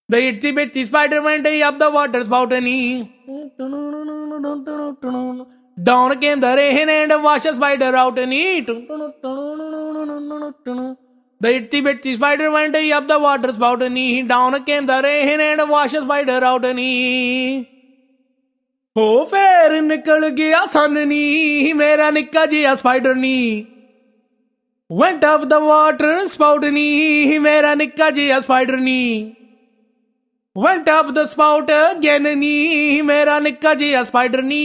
The itsy bitsy spider went up the water spout and down came the rain and washed the spider out and the itsy bitsy spider went up the water spout and down came the rain and washed the spider out and हो फिर निकल गया सन नी मेरा निक्का जिहा spider नी went up the water spout नी मेरा निक्का जिहा स्पाइडर नी went up the spout again नी मेरा निक्का जिहा स्पाइडर नी